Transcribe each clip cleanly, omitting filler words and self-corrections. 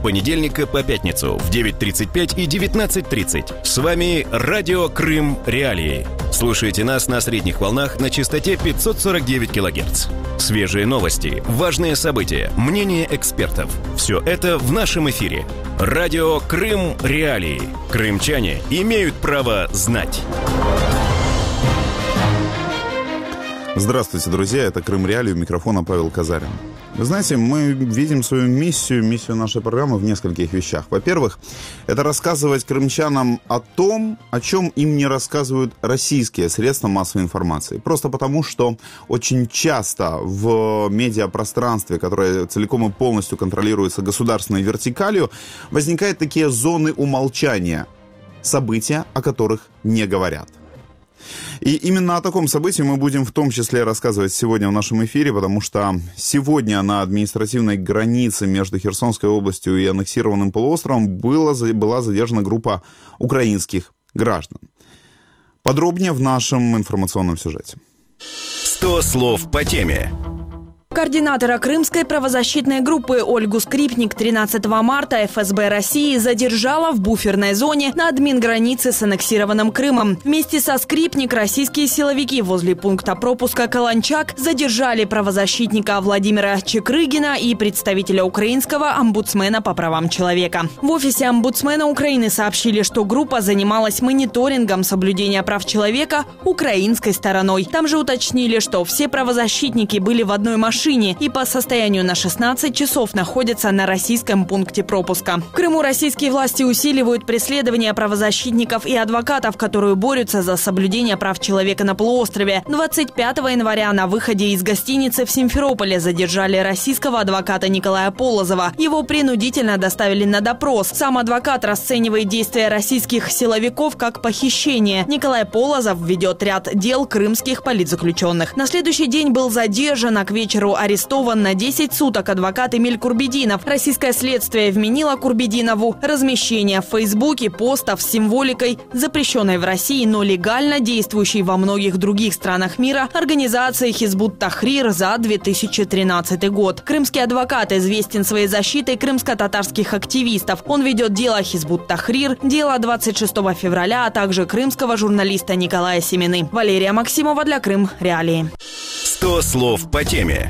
понедельника по пятницу в 9:35 и 19:30. С вами Радио Крым Реалии. Слушайте нас на средних волнах на частоте 549 кГц. Свежие новости, важные события, мнения экспертов. Все это в нашем эфире. Радио Крым Реалии. Крымчане имеют право знать. Здравствуйте, друзья, это Крым Реалии, у микрофона Павел Казарин. Вы знаете, мы видим свою миссию нашей программы в нескольких вещах. Во-первых, это рассказывать крымчанам о том, о чем им не рассказывают российские средства массовой информации. Просто потому, что очень часто в медиапространстве, которое целиком и полностью контролируется государственной вертикалью, возникают такие зоны умолчания, события, о которых не говорят. И именно о таком событии мы будем в том числе рассказывать сегодня в нашем эфире, потому что сегодня на административной границе между Херсонской областью и аннексированным полуостровом была задержана группа украинских граждан. Подробнее в нашем информационном сюжете. 100 слов по теме. Координатора крымской правозащитной группы Ольгу Скрипник 13 марта ФСБ России задержала в буферной зоне на админгранице с аннексированным Крымом. Вместе со Скрипник российские силовики возле пункта пропуска Каланчак задержали правозащитника Владимира Чекрыгина и представителя украинского омбудсмена по правам человека. В офисе омбудсмена Украины сообщили, что группа занималась мониторингом соблюдения прав человека украинской стороной. Там же уточнили, что все правозащитники были в одной машине и по состоянию на 16 часов находятся на российском пункте пропуска. В Крыму российские власти усиливают преследование правозащитников и адвокатов, которые борются за соблюдение прав человека на полуострове. 25 января на выходе из гостиницы в Симферополе задержали российского адвоката Николая Полозова. Его принудительно доставили на допрос. Сам адвокат расценивает действия российских силовиков как похищение. Николай Полозов ведет ряд дел крымских политзаключенных. На следующий день был задержан, а к вечеру арестован на 10 суток адвокат Эмиль Курбединов. Российское следствие вменило Курбединову размещение в Фейсбуке постов с символикой, запрещенной в России, но легально действующей во многих других странах мира, организации Хизбут Тахрир за 2013 год. Крымский адвокат известен своей защитой крымско-татарских активистов. Он ведет дело Хизбут Тахрир, дело 26 февраля, а также крымского журналиста Николая Семины. Валерия Максимова для Крым Реалии. 100 слов по теме.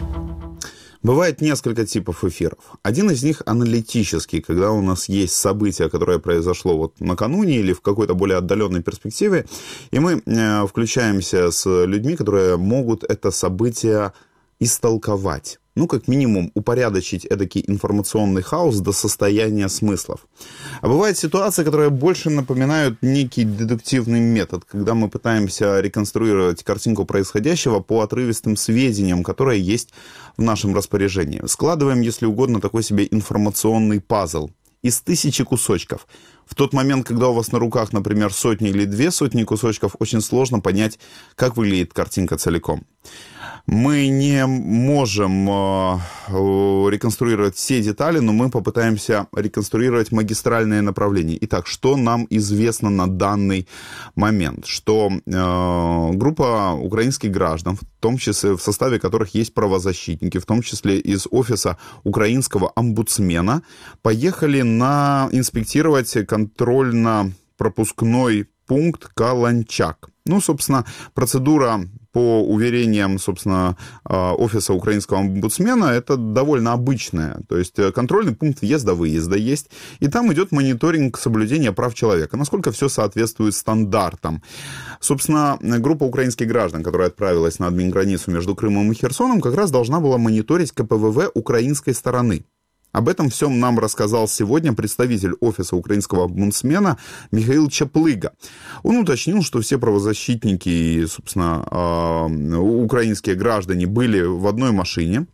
Бывает несколько типов эфиров. Один из них аналитический, когда у нас есть событие, которое произошло вот накануне или в какой-то более отдаленной перспективе, и мы включаемся с людьми, которые могут это событие истолковать. Ну, как минимум, упорядочить эдакий информационный хаос до состояния смыслов. А бывает ситуация, которая больше напоминает некий дедуктивный метод, когда мы пытаемся реконструировать картинку происходящего по отрывистым сведениям, которые есть в нашем распоряжении. Складываем, если угодно, такой себе информационный пазл из 1000 кусочков. В тот момент, когда у вас на руках, например, 100 или 200 кусочков, очень сложно понять, как выглядит картинка целиком. Мы не можем реконструировать все детали, но мы попытаемся реконструировать магистральные направления. Итак, что нам известно на данный момент? Что группа украинских граждан, в том числе в составе которых есть правозащитники, в том числе из офиса украинского омбудсмена, поехали инспектировать контрольно-пропускной пункт Каланчак. Ну, собственно, процедура по уверениям, собственно, офиса украинского омбудсмена, это довольно обычная. То есть контрольный пункт въезда-выезда есть, и там идет мониторинг соблюдения прав человека, насколько все соответствует стандартам. Собственно, группа украинских граждан, которая отправилась на админграницу между Крымом и Херсоном, как раз должна была мониторить КПВВ украинской стороны. Об этом всем нам рассказал сегодня представитель офиса украинского омбудсмена Михаил Чаплыга. Он уточнил, что все правозащитники и, собственно, украинские граждане были в одной машине.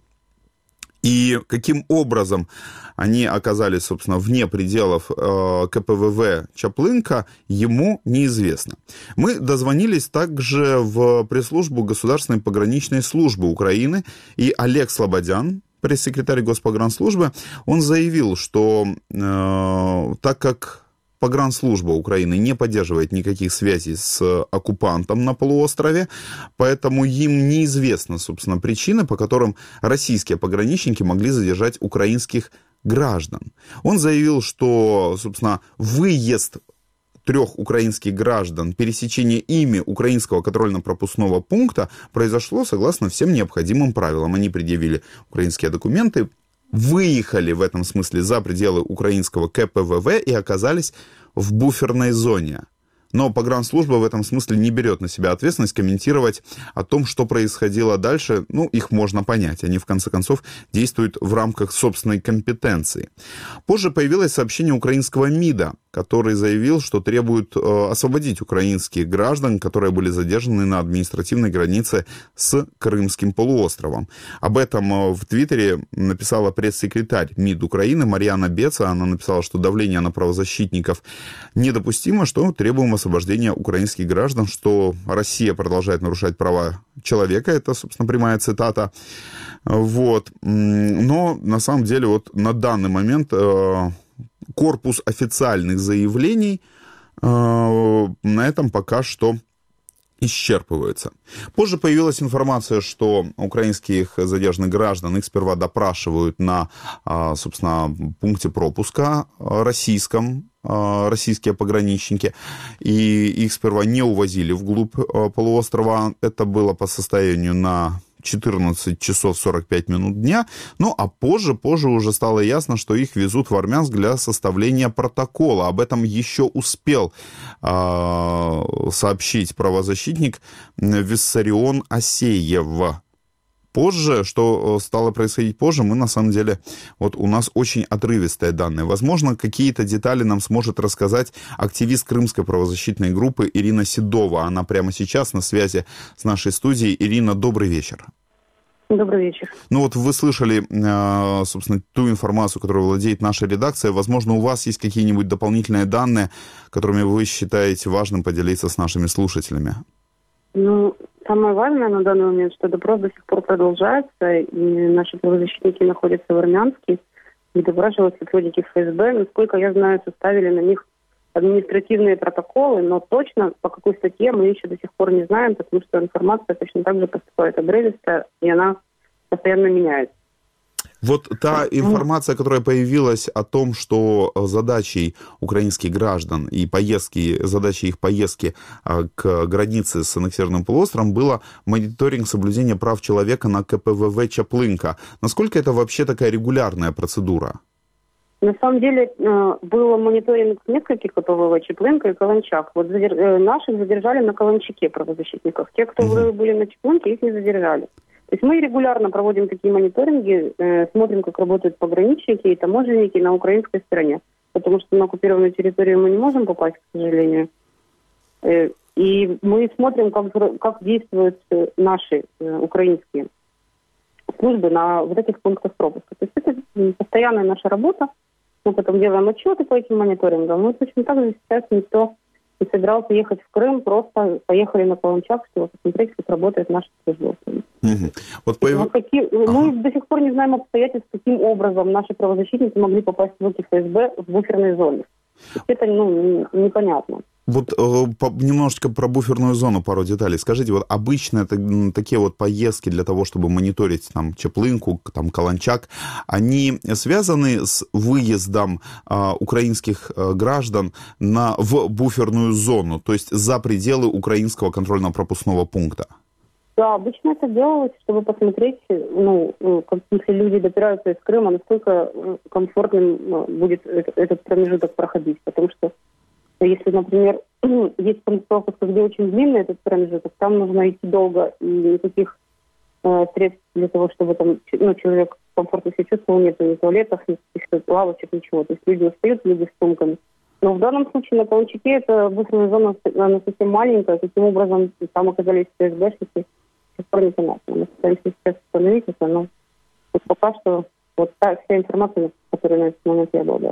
И каким образом они оказались, собственно, вне пределов КПВВ Чаплынка, ему неизвестно. Мы дозвонились также в пресс-службу Государственной пограничной службы Украины, и Олег Слободян, пресс-секретарь Госпогранслужбы, он заявил, что так как погранслужба Украины не поддерживает никаких связей с оккупантом на полуострове, поэтому им неизвестна, собственно, причина, по которым российские пограничники могли задержать украинских граждан. Он заявил, что, собственно, выезд 3 украинских граждан, пересечение ими украинского контрольно-пропускного пункта произошло согласно всем необходимым правилам. Они предъявили украинские документы, выехали в этом смысле за пределы украинского КПВВ и оказались в буферной зоне. Но погранслужба в этом смысле не берет на себя ответственность комментировать о том, что происходило дальше. Их можно понять. Они, в конце концов, действуют в рамках собственной компетенции. Позже появилось сообщение украинского МИДа, который заявил, что требует освободить украинских граждан, которые были задержаны на административной границе с Крымским полуостровом. Об этом в Твиттере написала пресс-секретарь МИД Украины Марьяна Беца. Она написала, что давление на правозащитников недопустимо, что требуем освобождения украинских граждан, что Россия продолжает нарушать права человека. Это, собственно, прямая цитата. Но, на самом деле, на данный момент корпус официальных заявлений на этом пока что исчерпывается. Позже появилась информация, что украинских задержанных граждан, их сперва допрашивают на, собственно, пункте пропуска российские пограничники, и их сперва не увозили вглубь полуострова. Это было по состоянию на 14 часов 45 минут дня. А позже уже стало ясно, что их везут в Армянск для составления протокола. Об этом еще успел сообщить правозащитник Виссарион Асеев. Позже, что стало происходить позже, мы на самом деле, у нас очень отрывистые данные. Возможно, какие-то детали нам сможет рассказать активист крымской правозащитной группы Ирина Седова. Она прямо сейчас на связи с нашей студией. Ирина, добрый вечер. Добрый вечер. Вы слышали, собственно, ту информацию, которой владеет наша редакция. Возможно, у вас есть какие-нибудь дополнительные данные, которыми вы считаете важным поделиться с нашими слушателями? Самое важное на данный момент, что допрос до сих пор продолжается, и наши правозащитники находятся в Армянске, и допрашивают сотрудники ФСБ. Насколько я знаю, составили на них административные протоколы, но точно по какой статье мы еще до сих пор не знаем, потому что информация точно так же поступает обрывисто, и она постоянно меняется. Та информация, которая появилась о том, что задачей украинских граждан и задачей их поездки к границе с аннексированным полуостровом было мониторинг соблюдения прав человека на КПВВ Чаплынка. Насколько это вообще такая регулярная процедура? На самом деле был мониторинг нескольких КПВВ Чаплынка и Каланчак. Наших задержали на Каланчаке правозащитников. Те, кто были на Чаплынке, их не задержали. То есть мы регулярно проводим такие мониторинги, смотрим, как работают пограничники и таможенники на украинской стороне. Потому что на оккупированную территорию мы не можем попасть, к сожалению. И мы смотрим, как действуют наши украинские службы на этих пунктах пропуска. То есть это постоянная наша работа. Мы потом делаем отчеты по этим мониторингам. Мы точно так же сейчас никто не собирался ехать в Крым, просто поехали на Каланчак, чтобы посмотреть, как работает наша служба. Мы до сих пор не знаем обстоятельств, каким образом наши правозащитники могли попасть в руки ФСБ в буферной зоне. Это непонятно. Немножечко про буферную зону пару деталей. Скажите, обычно такие поездки для того, чтобы мониторить Чаплынку, Каланчак, они связаны с выездом украинских граждан в буферную зону, то есть за пределы украинского контрольно-пропускного пункта? Да, обычно это делалось, чтобы посмотреть, если люди добираются из Крыма, насколько комфортным будет этот промежуток проходить. Потому что если, например, есть пропуск, где очень длинный этот промежуток, там нужно идти долго, и никаких средств для того, чтобы человек комфортно себя чувствовал, нет ни туалетов, ни лавочек, ничего. То есть люди устают, люди с сумками. Но в данном случае на Каланчаке эта буферная зона, она совсем маленькая, каким образом там оказались ФСБшники, до сих пор непонятно. Мы пытаемся сейчас установить это, но пока что вся информация, которой на этот момент я обладаю.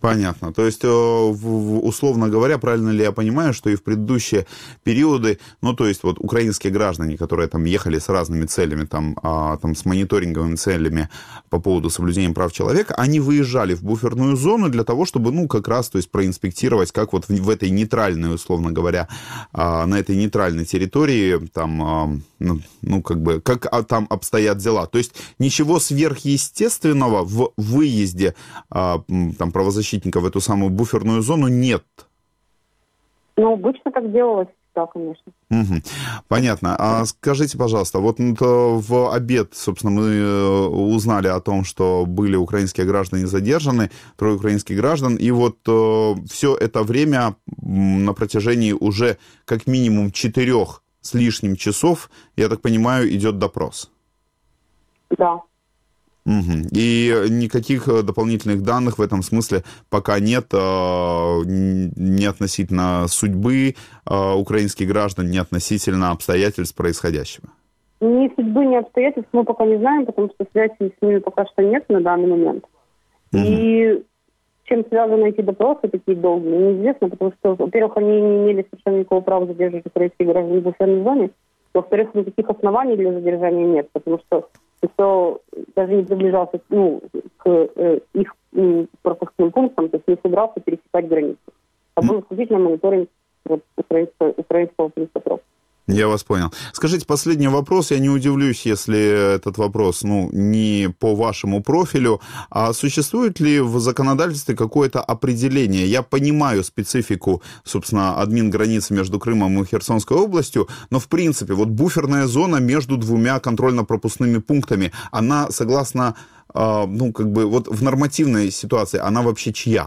Понятно. То есть, условно говоря, правильно ли я понимаю, что и в предыдущие периоды, ну, то есть, вот украинские граждане, которые там ехали с разными целями, там с мониторинговыми целями по поводу соблюдения прав человека, они выезжали в буферную зону для того, чтобы, ну, как раз, то есть, проинспектировать, как вот в этой нейтральной, условно говоря, на этой нейтральной территории, там, ну, как бы, как там обстоят дела. То есть, ничего сверхъестественного в выезде, там, правозащитников в эту самую буферную зону нет. Ну, обычно так делалось, да, конечно. Угу. Понятно. А скажите, пожалуйста, вот в обед, собственно, мы узнали о том, что были украинские граждане задержаны, 3 украинских граждан, и вот все это время на протяжении уже как минимум 4 с лишним часов, я так понимаю, идет допрос. Да. Угу. И никаких дополнительных данных в этом смысле пока нет, ни относительно судьбы украинских граждан, ни относительно обстоятельств происходящего. Ни судьбы, ни обстоятельств мы пока не знаем, потому что связи с ними пока что нет на данный момент. Угу. И чем связаны эти допросы такие долгие, неизвестно, потому что, во-первых, они не имели совершенно никакого права задерживать украинских граждан в буферной зоне, во-вторых, никаких оснований для задержания нет, потому что никто даже не приближался к их пропускным пунктам, то есть не собирался пересекать границу. А был исключительно мониторинг украинского полисотров. Я вас понял. Скажите, последний вопрос. Я не удивлюсь, если этот вопрос, не по вашему профилю. А существует ли в законодательстве какое-то определение? Я понимаю специфику, собственно, админграницы между Крымом и Херсонской областью, но, в принципе, вот буферная зона между 2 контрольно-пропускными пунктами, она, согласно, вот в нормативной ситуации, она вообще чья?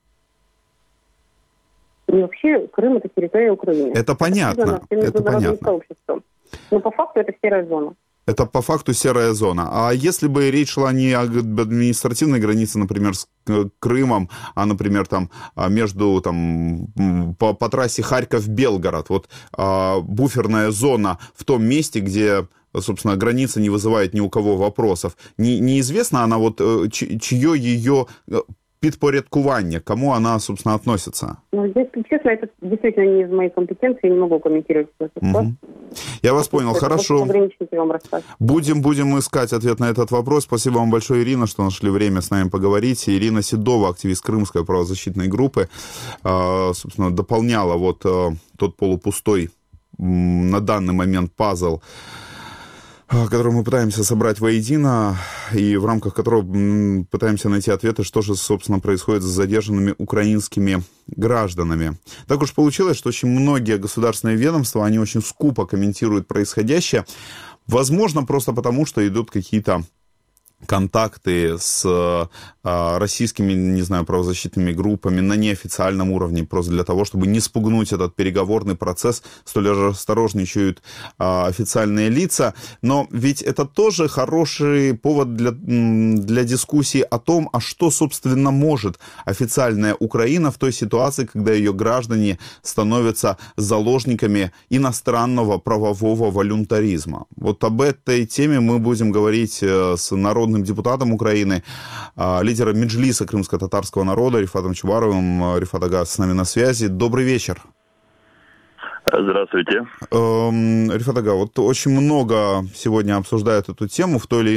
И вообще Крым — это территория Украины. Это понятно. Это понятно. Но по факту это серая зона. Это по факту серая зона. А если бы речь шла не о административной границе, например, с Крымом, а, например, там между по трассе Харьков-Белгород, вот буферная зона в том месте, где, собственно, граница не вызывает ни у кого вопросов. Неизвестно она чье ее підпорядкування, кому она, собственно, относится? Здесь, честно, это действительно не из моей компетенции, я не могу комментировать этот вопрос. Я вас понял, хорошо. Будем искать ответ на этот вопрос. Спасибо вам большое, Ирина, что нашли время с нами поговорить. Ирина Седова, активист Крымской правозащитной группы, собственно, дополняла тот полупустой на данный момент пазл, который мы пытаемся собрать воедино, и в рамках которого пытаемся найти ответы, что же, собственно, происходит с задержанными украинскими гражданами. Так уж получилось, что очень многие государственные ведомства, они очень скупо комментируют происходящее, возможно, просто потому, что идут какие-то контакты с российскими, не знаю, правозащитными группами на неофициальном уровне, просто для того, чтобы не спугнуть этот переговорный процесс, столь осторожничают официальные лица. Но ведь это тоже хороший повод для дискуссии о том, а что, собственно, может официальная Украина в той ситуации, когда ее граждане становятся заложниками иностранного правового волюнтаризма. Вот об этой теме мы будем говорить с народным депутатом Украины, лидером Меджлиса крымско-татарского народа Рифатом Чубаровым. Рифат ага с нами на связи. Добрый вечер. Здравствуйте. Рифат ага, вот очень много сегодня обсуждают эту тему в той или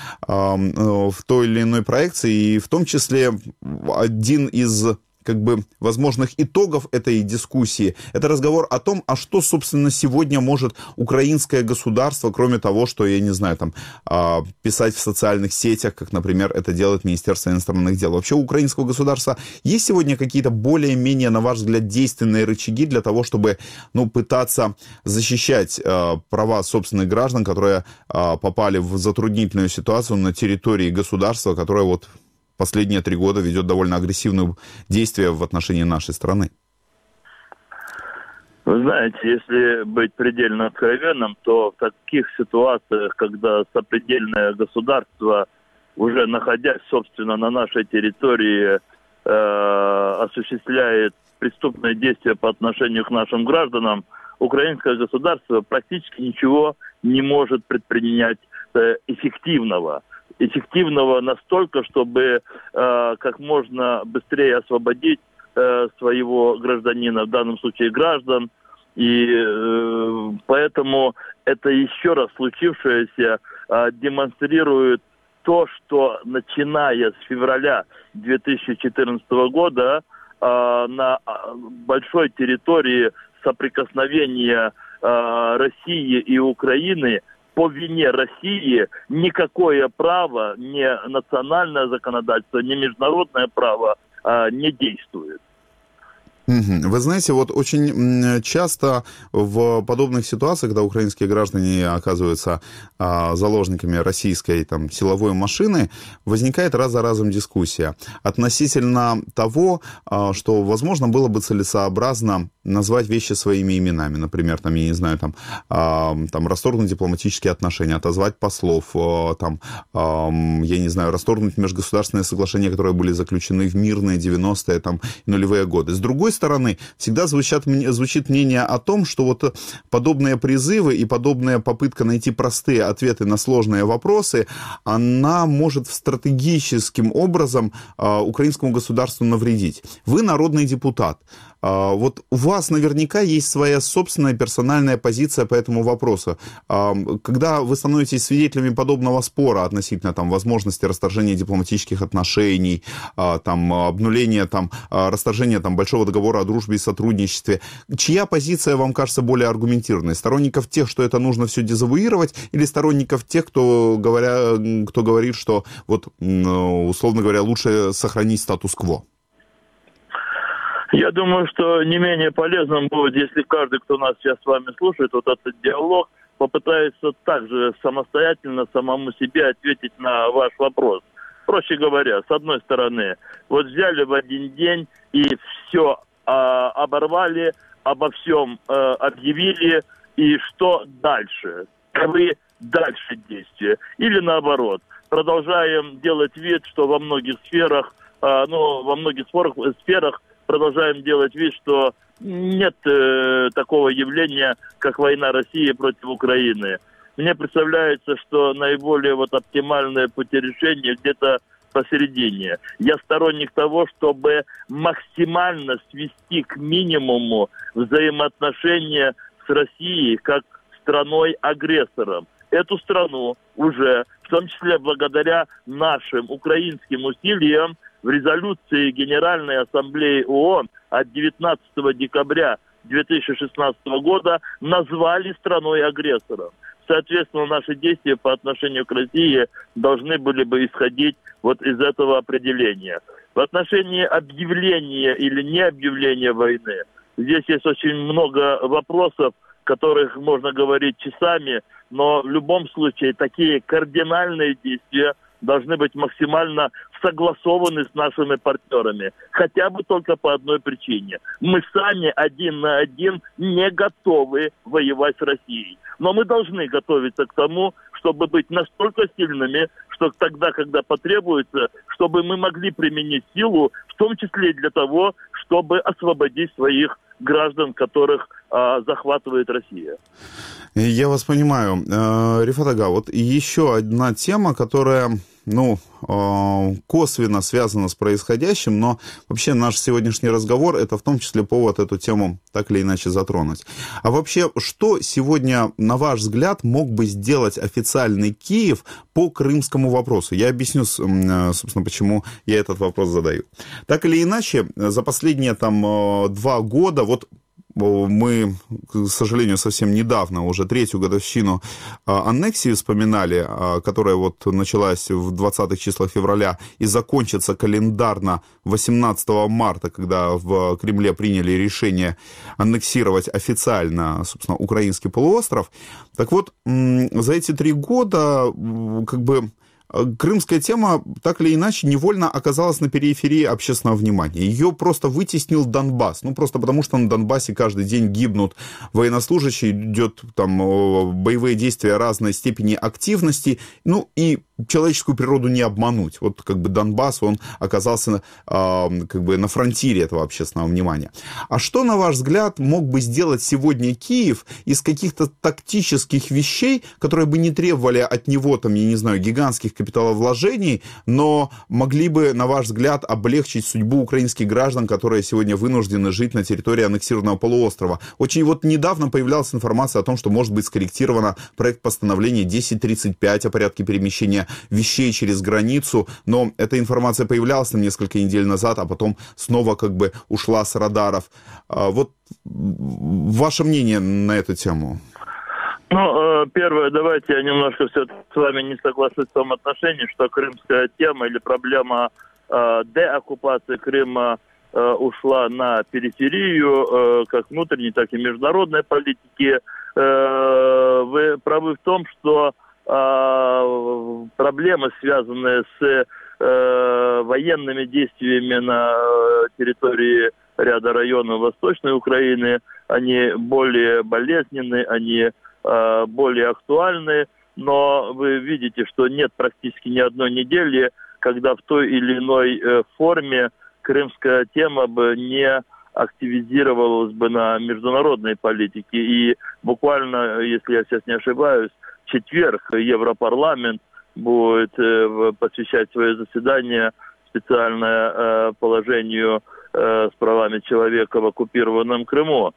иной проекции, и в том числе один из возможных итогов этой дискуссии, это разговор о том, а что, собственно, сегодня может украинское государство, кроме того, что, я не знаю, писать в социальных сетях, как, например, это делает Министерство иностранных дел. Вообще у украинского государства есть сегодня какие-то более-менее, на ваш взгляд, действенные рычаги для того, чтобы, пытаться защищать права собственных граждан, которые попали в затруднительную ситуацию на территории государства, которое последние 3 года ведет довольно агрессивные действия в отношении нашей страны? Вы знаете, если быть предельно откровенным, то в таких ситуациях, когда сопредельное государство, уже находясь, собственно, на нашей территории, осуществляет преступные действия по отношению к нашим гражданам, украинское государство практически ничего не может предпринять эффективного. эффективного настолько, чтобы как можно быстрее освободить своего гражданина, в данном случае граждан. И поэтому это еще раз случившееся демонстрирует то, что начиная с февраля 2014 года на большой территории соприкосновения России и Украины по вине России никакое право, ни национальное законодательство, ни международное право не действует. Вы знаете, вот очень часто в подобных ситуациях, когда украинские граждане оказываются заложниками российской силовой машины, возникает раз за разом дискуссия относительно того, что, возможно, было бы целесообразно назвать вещи своими именами. Например, я не знаю, расторгнуть дипломатические отношения, отозвать послов, я не знаю, расторгнуть межгосударственные соглашения, которые были заключены в мирные 90-е и нулевые годы. С другой стороны, всегда звучит мнение о том, что вот подобные призывы и подобная попытка найти простые ответы на сложные вопросы, она может стратегическим образом украинскому государству навредить. Вы народный депутат. Вот у вас наверняка есть своя собственная персональная позиция по этому вопросу. Когда вы становитесь свидетелями подобного спора относительно возможности расторжения дипломатических отношений, обнуления, расторжения большого договора о дружбе и сотрудничестве, чья позиция вам кажется более аргументированной? Сторонников тех, что это нужно все дезавуировать, или сторонников тех, кто говорит, что, условно говоря, лучше сохранить статус-кво? Я думаю, что не менее полезным будет, если каждый, кто нас сейчас с вами слушает, вот этот диалог, попытается также самостоятельно самому себе ответить на ваш вопрос. Проще говоря, с одной стороны, вот взяли в один день и все оборвали, обо всем объявили, и что дальше? Каковы дальше действия? Или наоборот, продолжаем делать вид, что во многих сферах, продолжаем делать вид, что нет такого явления, как война России против Украины. Мне представляется, что наиболее оптимальное пути решения где-то посередине. Я сторонник того, чтобы максимально свести к минимуму взаимоотношения с Россией как страной-агрессором. Эту страну уже, в том числе благодаря нашим украинским усилиям, в резолюции Генеральной Ассамблеи ООН от 19 декабря 2016 года назвали страной-агрессором. Соответственно, наши действия по отношению к России должны были бы исходить из этого определения. В отношении объявления или не объявления войны, здесь есть очень много вопросов, о которых можно говорить часами, но в любом случае такие кардинальные действия должны быть максимально согласованы с нашими партнерами. Хотя бы только по одной причине. Мы сами один на один не готовы воевать с Россией. Но мы должны готовиться к тому, чтобы быть настолько сильными, что тогда, когда потребуется, чтобы мы могли применить силу, в том числе и для того, чтобы освободить своих граждан, которых захватывает Россия. Я вас понимаю. Рифат ага, еще одна тема, которая косвенно связана с происходящим, но вообще наш сегодняшний разговор — это в том числе повод эту тему так или иначе затронуть. А вообще, что сегодня, на ваш взгляд, мог бы сделать официальный Киев по крымскому вопросу? Я объясню, собственно, почему я этот вопрос задаю. Так или иначе, за последние 2 года, мы, к сожалению, совсем недавно, уже 3-ю годовщину аннексии вспоминали, которая началась в 20-х числах февраля и закончится календарно 18 марта, когда в Кремле приняли решение аннексировать официально, собственно, украинский полуостров. Так вот, за эти 3 года крымская тема так или иначе невольно оказалась на периферии общественного внимания. Ее просто вытеснил Донбасс. Просто потому, что на Донбассе каждый день гибнут военнослужащие, идет боевые действия разной степени активности. И человеческую природу не обмануть. Донбасс, он оказался на фронтире этого общественного внимания. А что, на ваш взгляд, мог бы сделать сегодня Киев из каких-то тактических вещей, которые бы не требовали от него, гигантских капиталовложений, но могли бы, на ваш взгляд, облегчить судьбу украинских граждан, которые сегодня вынуждены жить на территории аннексированного полуострова. Очень вот недавно появлялась информация о том, что может быть скорректировано проект постановления 1035 о порядке перемещения вещей через границу, но эта информация появлялась там несколько недель назад, а потом снова как бы ушла с радаров. Вот ваше мнение на эту тему? Ну, первое, давайте я немножко все-таки с вами не соглашусь в том отношении, что крымская тема или проблема деоккупации Крыма ушла на периферию как внутренней, так и международной политики. Вы правы в том, что проблемы, связанные с военными действиями на территории ряда районов Восточной Украины, они более болезненны, они более актуальны, но вы видите, что нет практически ни одной недели, когда в той или иной форме крымская тема бы не активизировалась бы на международной политике. И буквально, если я сейчас не ошибаюсь, в четверг Европарламент будет посвящать свое заседание специальное положению с правами человека в оккупированном Крыму.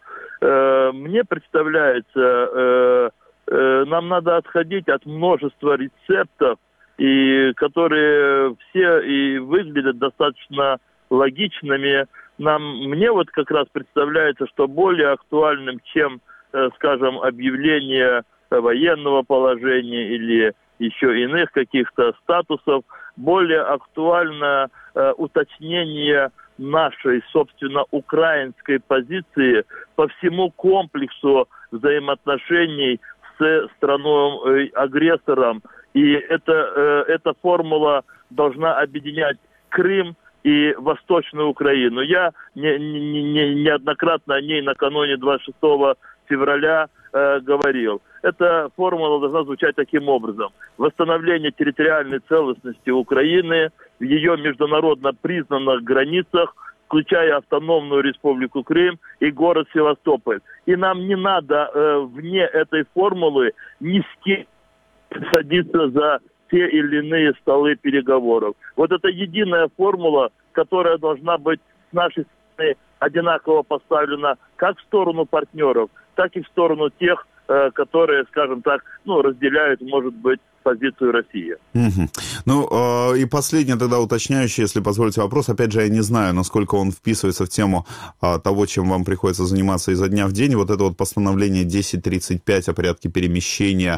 Мне представляется, нам надо отходить от множества рецептов, и которые все и выглядят достаточно логичными. Мне вот как раз представляется, что более актуальным, чем, скажем, объявление военного положения или еще иных каких-то статусов, более актуально уточнение нашей, собственно, украинской позиции по всему комплексу взаимоотношений с страной-агрессором. И эта формула должна объединять Крым и Восточную Украину. Я неоднократно о ней накануне 26 февраля говорил. Эта формула должна звучать таким образом. Восстановление территориальной целостности Украины в ее международно признанных границах, включая автономную республику Крым и город Севастополь. И нам не надо вне этой формулы ни с кем садиться за те или иные столы переговоров. Вот это единая формула, которая должна быть с нашей стороны одинаково поставлена как в сторону партнеров, так и в сторону тех, которые, скажем так, разделяют, может быть, позицию России. Угу. Ну, и последний тогда уточняющий, если позволите, вопрос. Опять же, я не знаю, насколько он вписывается в тему того, чем вам приходится заниматься изо дня в день. Вот это вот постановление 1035 о порядке перемещения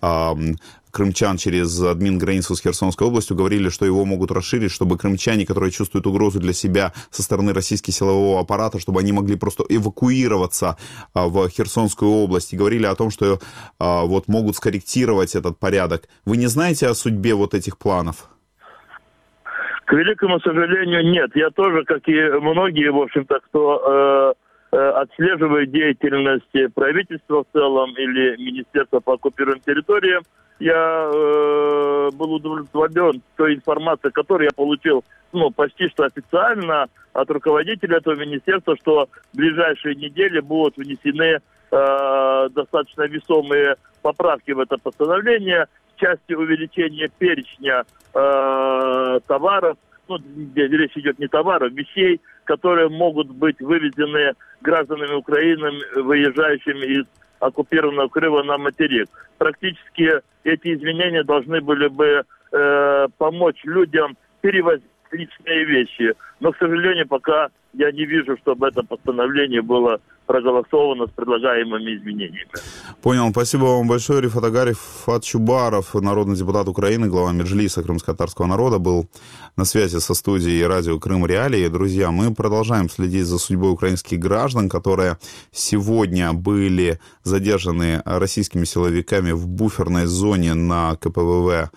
крымчан через админграницу с Херсонской областью, говорили, что его могут расширить, чтобы крымчане, которые чувствуют угрозу для себя со стороны российского силового аппарата, чтобы они могли просто эвакуироваться в Херсонскую область. И говорили о том, что вот могут скорректировать этот порядок. Вы не знаете о судьбе вот этих планов? К великому сожалению, нет. Я тоже, как и многие, в общем-то, кто отслеживает деятельность правительства в целом или Министерства по оккупированным территориям, я был удовлетворен той информацией, которую я получил почти что официально от руководителя этого министерства, что в ближайшие недели будут внесены достаточно весомые поправки в это постановление в части увеличения перечня товаров, речь идет не товаров, вещей, которые могут быть вывезены гражданами Украины, выезжающими из оккупированного Крыма на материк. Практически эти изменения должны были бы помочь людям перевозить личные вещи. Но, к сожалению, пока я не вижу, чтобы это постановление было проголосовано с предлагаемыми изменениями. Понял. Спасибо вам большое. Рифат Агариев Чубаров, народный депутат Украины, глава Меджлиса крымско-татарского народа, был на связи со студией радио Крым Реалии. Друзья, мы продолжаем следить за судьбой украинских граждан, которые сегодня были задержаны российскими силовиками в буферной зоне на КПВВ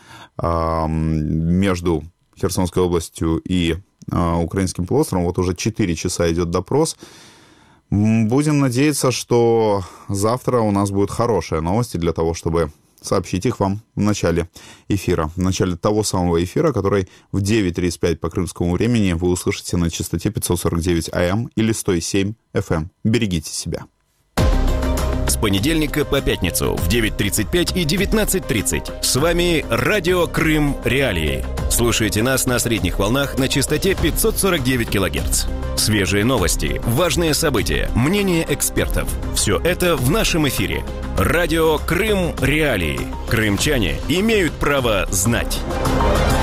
между Херсонской областью и украинским полуостровом. Вот уже 4 часа идет допрос. Будем надеяться, что завтра у нас будут хорошие новости для того, чтобы сообщить их вам в начале эфира. В начале того самого эфира, который в 9:35 по крымскому времени вы услышите на частоте 549 АМ или 107 FM. Берегите себя. понедельника по пятницу в 9:35 и 19:30. С вами Радио Крым Реалии. Слушайте нас на средних волнах на частоте 549 кГц. Свежие новости, важные события, мнения экспертов. Все это в нашем эфире. Радио Крым Реалии. Крымчане имеют право знать.